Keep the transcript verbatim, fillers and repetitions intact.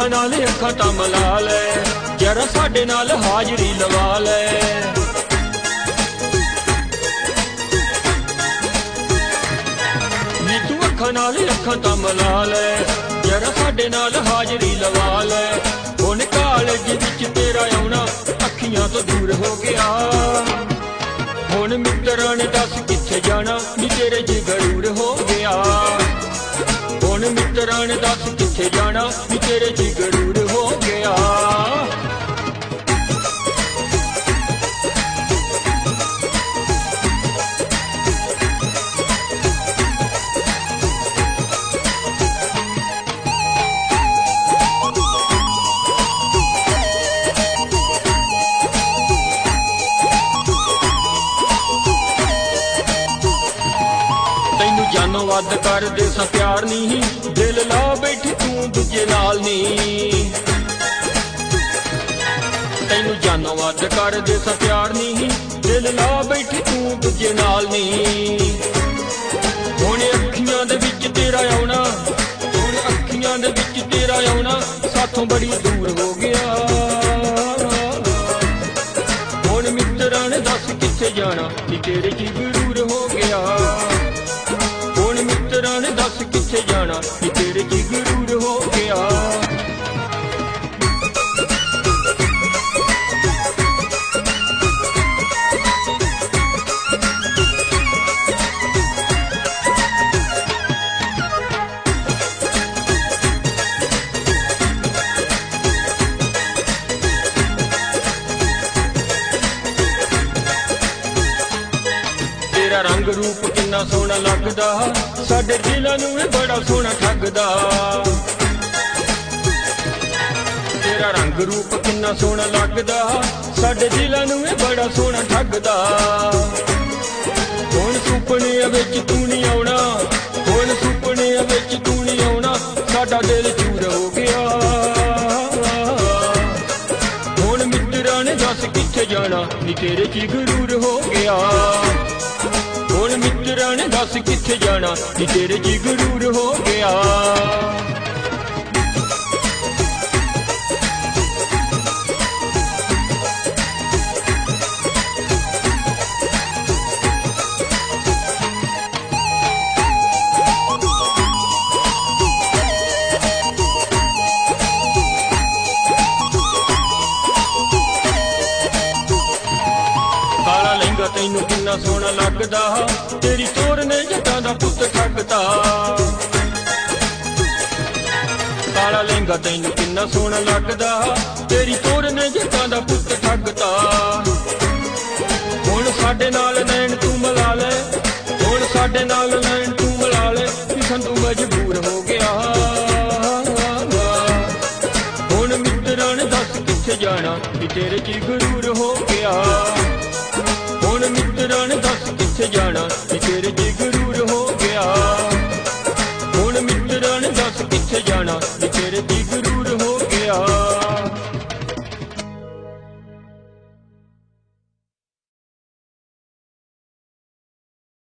ਅੱਖਾਂ ਨਾਲ ਅੱਖਾਂ ਤਾਂ ਮਿਲਾ ਲੈ, ਜਰਾ ਸਾਡੇ ਨਾਲ ਹਾਜ਼ਰੀ ਲਵਾ ਲੈ। ਨੀ ਤੂੰ ਅੱਖਾਂ ਨਾਲ ਅੱਖਾਂ ਤਾਂ ਮਿਲਾ ਲੈ, ਜਰਾ ਸਾਡੇ ਨਾਲ ਹਾਜ਼ਰੀ ਲਵਾ ਲੈ। ਹੁਣ ਕਾਲਜ ਵਿੱਚ ਤੇਰਾ ਆਉਣਾ ਅੱਖੀਆਂ ਤੋਂ ਦੂਰ ਹੋ ਗਿਆ, ਹੁਣ ਮਿੱਤਰਾਂ ਨੇ ਦੱਸ ਕਿੱਥੇ ਜਾਣਾ ਨੀ ਤੇਰੇ ਚ ਗਰੂਰ ਹੋ ਗਿਆ। ਹੁਣ ਮਿੱਤਰਾਂ ਨੇ ਦੱਸ ਕਿੱਥੇ ਜਾਣਾ ਨੀ ਤੇਰੇ ਚ ਗਰੂਰ ਹੋ ਗਿਆ। ਤੈਨੂੰ ਜਾਨੋਂ ਵੱਧ ਕਰਦੇ ਸਾਂ ਪਿਆਰ ਨੀ, ਦਿਲ ਲਾ ਬੈਠੀ ਤੂੰ ਦੂਜੇ ਨਾਲ ਨੀ। ਤੈਨੂੰ ਜਾਨੋਂ ਵੱਧ ਕਰਦੇ ਸਾਂ ਪਿਆਰ ਨੀ, ਦਿਲ ਲਾ ਬੈਠੀ ਤੂੰ ਦੂਜੇ ਨਾਲ ਨੀ। ਹੁਣ ਅੱਖੀਆਂ ਦੇ ਵਿੱਚ ਤੇਰਾ ਆਉਣਾ, ਹੁਣ ਅੱਖੀਆਂ ਦੇ ਵਿੱਚ ਤੇਰਾ ਆਉਣਾ ਸਾਥੋਂ ਬੜੀ ਦੂਰ ਹੋ ਗਿਆ। ਹੁਣ ਮਿੱਤਰਾਂ ਨੇ ਦੱਸ ਕਿੱਥੇ ਜਾਣਾ ਨੀ ਤੇਰੇ ਚ ਗਰੂਰ ਹੋ ਗਿਆ। ਹੁਣ ਮਿੱਤਰਾਂ ਨੇ ਦੱਸ ਕਿੱਥੇ ਜਾਣਾ ਨੀ ਤੇਰੇ ਚ ਗਰੂਰ ਹੋ ਗਿਆ। ਤੇਰਾ ਰੰਗ ਰੂਪ ਕਿੰਨਾ ਸੋਹਣਾ ਲੱਗਦਾ, ਸਾਡੇ ਦਿਲਾਂ ਨੂੰ ਇਹ ਬੜਾ ਸੋਹਣਾ ਠੱਗਦਾ। ਤੇਰਾ ਰੰਗ ਰੂਪ ਕਿੰਨਾ ਸੋਹਣਾ ਲੱਗਦਾ, ਸਾਡੇ ਦਿਲਾਂ ਨੂੰ ਇਹ ਬੜਾ ਸੋਹਣਾ ਠੱਗਦਾ। ਹੁਣ ਸੁਪਨਿਆਂ ਵਿੱਚ ਤੂੰ ਨਹੀਂ ਆਉਣਾ, ਹੁਣ ਸੁਪਨਿਆਂ ਵਿੱਚ ਤੂੰ ਨਹੀਂ ਆਉਣਾ, ਸਾਡਾ ਦਿਲ ਚੂਰ ਹੋ ਗਿਆ। ਹੁਣ ਮਿੱਤਰਾਂ ਨੇ ਦੱਸ ਕਿੱਥੇ ਜਾਣਾ ਨੀ ਤੇਰੇ ਚ ਗਰੂਰ ਹੋ ਗਿਆ। ਹੁਣ ਮਿੱਤਰਾਂ ਨੇ ਦੱਸ ਕਿੱਥੇ ਜਾਣਾ ਨੀ ਤੇਰੇ ਚ ਗਰੂਰ ਹੋ ਗਿਆ। ਕਾਲਾ ਲਹਿੰਗਾ ਤੈਨੂੰ ਕਿੰਨਾ ਸੋਹਣਾ ਲੱਗਦਾ, ਤੇਰੀ ਤੋਰ ਨੇ ਜੱਟਾਂ ਦਾ ਪੁੱਤ ਠੱਗਦਾ। ਕਾਲਾ ਲਹਿੰਗਾ ਤੈਨੂੰ ਕਿੰਨਾ ਸੋਹਣਾ ਲੱਗਦਾ, ਤੇਰੀ ਤੋਰ ਨੇ ਜੱਟਾਂ ਦਾ ਪੁੱਤ ਠੱਗਦਾ। ਹੁਣ ਸਾਡੇ ਨਾਲ ਨੈਣ ਤੂੰ ਮਿਲਾ ਲੈ, ਹੁਣ ਸਾਡੇ ਨਾਲ ਨੈਣ ਤੂੰ ਮਿਲਾ ਲੈ, ਸੰਤੂ ਮਜਬੂਰ ਹੋ ਗਿਆ। ਹੁਣ ਮਿੱਤਰਾਂ ਨੇ ਦੱਸ ਕਿੱਥੇ ਜਾਣਾ ਨੀ ਤੇਰੇ ਚ ਗਰੂਰ ਹੋ ਗਿਆ। ਹੁਣ ਮਿੱਤਰਾਂ ਨੇ ਦੱਸ ਕਿੱਥੇ ਜਾਣਾ